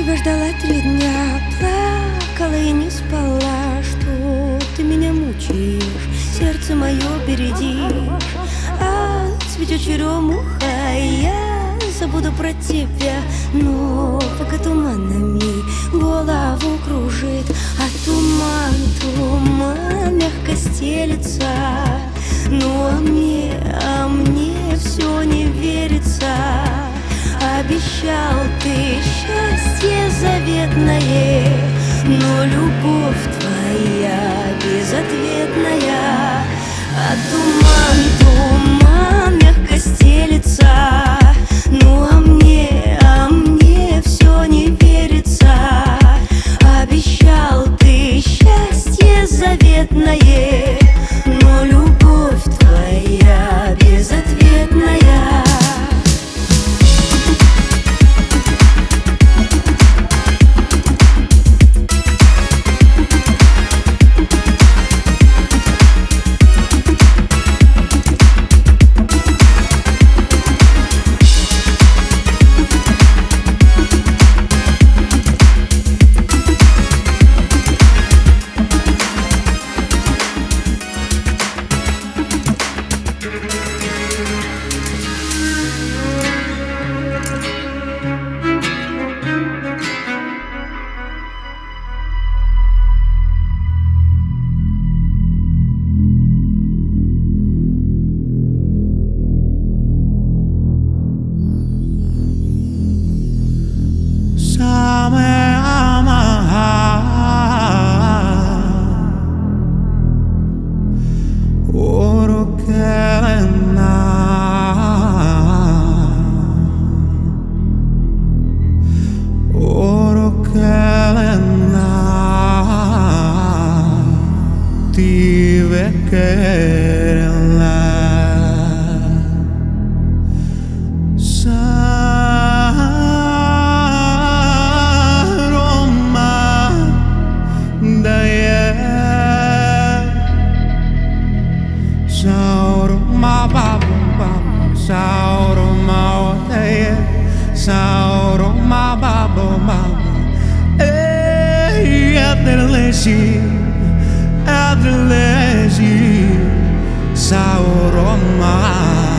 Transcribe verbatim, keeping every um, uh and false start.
тебя ждала три дня, плакала и не спала, что ты меня мучаешь, сердце мое бередишь. А цветет черемуха, я забуду про тебя, но пока туманами голову кружит, а туман, туман мягко стелется. Ну а мне, а мне все не верится. Обещал ты счастье заветное, но любовь твоя безответная. А туман, туман мягко стелется. Ну а мне, а мне все не верится. Обещал ты счастье заветное, но любовь твоя безответная. Sauroma